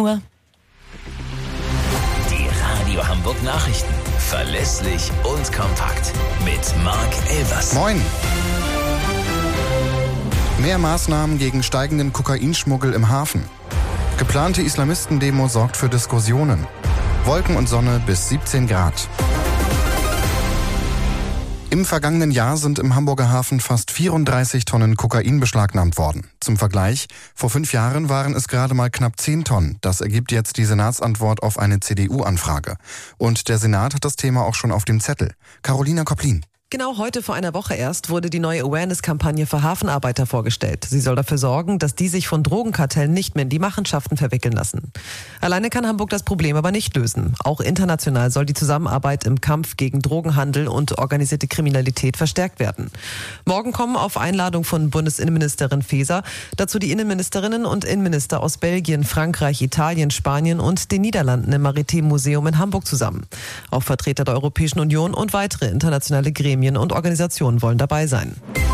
Uhr. Die Radio Hamburg Nachrichten. Verlässlich und kompakt. Mit Marc Elvers. Moin. Mehr Maßnahmen gegen steigenden Kokainschmuggel im Hafen. Geplante Islamistendemo sorgt für Diskussionen. Wolken und Sonne bis 17 Grad. Im vergangenen Jahr sind im Hamburger Hafen fast 34 Tonnen Kokain beschlagnahmt worden. Zum Vergleich, vor 5 Jahren waren es gerade mal knapp 10 Tonnen. Das ergibt jetzt die Senatsantwort auf eine CDU-Anfrage. Und der Senat hat das Thema auch schon auf dem Zettel. Carolina Kopplin. Genau heute vor einer Woche erst wurde die neue Awareness-Kampagne für Hafenarbeiter vorgestellt. Sie soll dafür sorgen, dass die sich von Drogenkartellen nicht mehr in die Machenschaften verwickeln lassen. Alleine kann Hamburg das Problem aber nicht lösen. Auch international soll die Zusammenarbeit im Kampf gegen Drogenhandel und organisierte Kriminalität verstärkt werden. Morgen kommen auf Einladung von Bundesinnenministerin Faeser dazu die Innenministerinnen und Innenminister aus Belgien, Frankreich, Italien, Spanien und den Niederlanden im Maritimen Museum in Hamburg zusammen. Auch Vertreter der Europäischen Union und weitere internationale Gremien und Organisationen wollen dabei sein.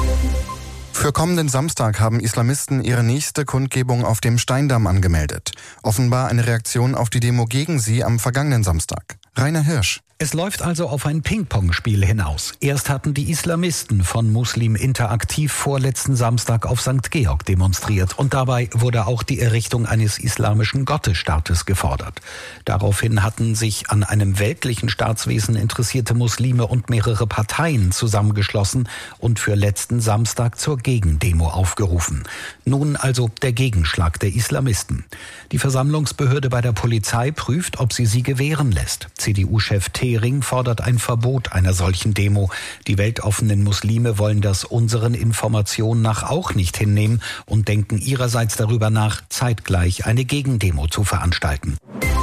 Für kommenden Samstag haben Islamisten ihre nächste Kundgebung auf dem Steindamm angemeldet. Offenbar eine Reaktion auf die Demo gegen sie am vergangenen Samstag. Rainer Hirsch. Es läuft also auf ein Ping-Pong-Spiel hinaus. Erst hatten die Islamisten von Muslim Interaktiv vorletzten Samstag auf St. Georg demonstriert. Und dabei wurde auch die Errichtung eines islamischen Gottesstaates gefordert. Daraufhin hatten sich an einem weltlichen Staatswesen interessierte Muslime und mehrere Parteien zusammengeschlossen und für letzten Samstag zur Gegendemo aufgerufen. Nun also der Gegenschlag der Islamisten. Die Versammlungsbehörde bei der Polizei prüft, ob sie gewähren lässt. CDU-Chef Thering fordert ein Verbot einer solchen Demo. Die weltoffenen Muslime wollen das unseren Informationen nach auch nicht hinnehmen und denken ihrerseits darüber nach, zeitgleich eine Gegendemo zu veranstalten.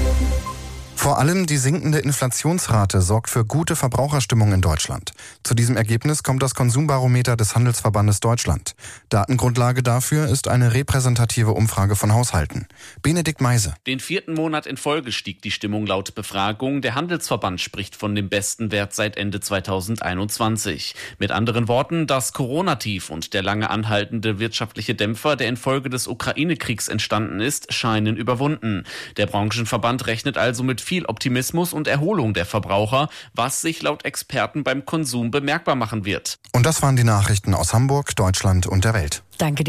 Vor allem die sinkende Inflationsrate sorgt für gute Verbraucherstimmung in Deutschland. Zu diesem Ergebnis kommt das Konsumbarometer des Handelsverbandes Deutschland. Datengrundlage dafür ist eine repräsentative Umfrage von Haushalten. Benedikt Meise. Den 4. Monat in Folge stieg die Stimmung laut Befragung. Der Handelsverband spricht von dem besten Wert seit Ende 2021. Mit anderen Worten, das Corona-Tief und der lange anhaltende wirtschaftliche Dämpfer, der infolge des Ukraine-Kriegs entstanden ist, scheinen überwunden. Der Branchenverband rechnet also mit viel Optimismus und Erholung der Verbraucher, was sich laut Experten beim Konsum bemerkbar machen wird. Und das waren die Nachrichten aus Hamburg, Deutschland und der Welt. Danke dir.